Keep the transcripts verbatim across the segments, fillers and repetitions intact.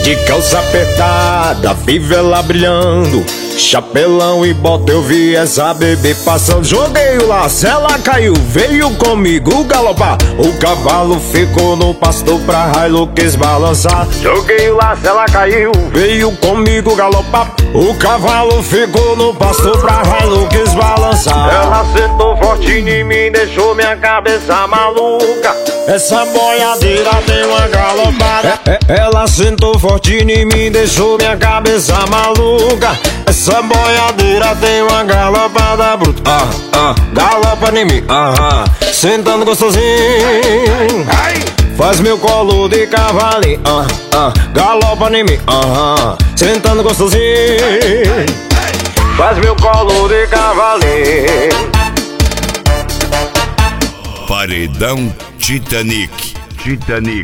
De calça apertada, fivela brilhando, chapelão e bota, eu vi essa bebê passando. Joguei o laço, ela caiu, veio comigo galopar. O cavalo ficou no pasto pra Hilux balançar. Joguei o laço, ela caiu, veio comigo galopar. O cavalo ficou no pasto pra Hilux balançar. Ela sentou forte em mim, deixou minha cabeça maluca. Essa boiadeira deu uma galopada. É, é, ela sentou forte em mim, deixou minha cabeça maluca. Essa boiadeira tem uma galopada bruta. Ah, ah, galopa em mim, ah, ah. Sentando gostosinho, ai. Faz meu colo de cavalinho, ah, ah. Galopa em mim, ah, ah. Sentando gostosinho, faz meu colo de cavalinho. Paredão Titanic. Titanic.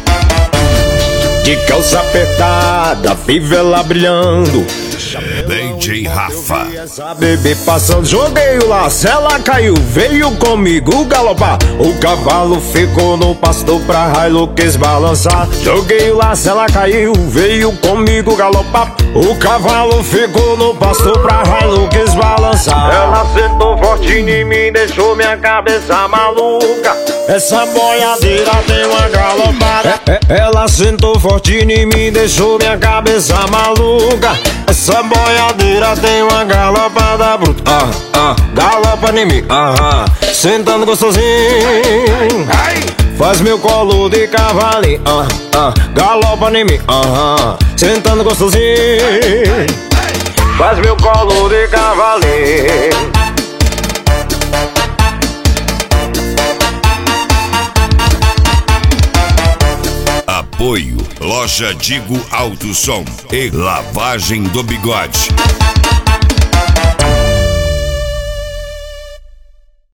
De calça apertada, fivela brilhando, D J Rafa. essa bebê passando. Joguei o laço, ela caiu, veio comigo galopar. O cavalo ficou no pasto pra Hilux balançar. Joguei o laço, ela caiu, veio comigo galopar. O cavalo ficou no pasto pra Hilux balançar. Ela sentou forte em mim, deixou minha cabeça maluca. Essa boiadeira tem uma galopada. É, é, ela sentou forte em mim, deixou minha cabeça maluca. Essa boiadeira tem uma galopada bruta. Ah, ah, galopa em mim, ah, ah. Sentando gostosinho, ai. Faz meu colo de cavalinho, ah, ah. Galopa em mim, ah, ah. Sentando gostosinho, faz meu colo de cavalinho. Apoio Loja Digo Alto Som e Lavagem do Bigode.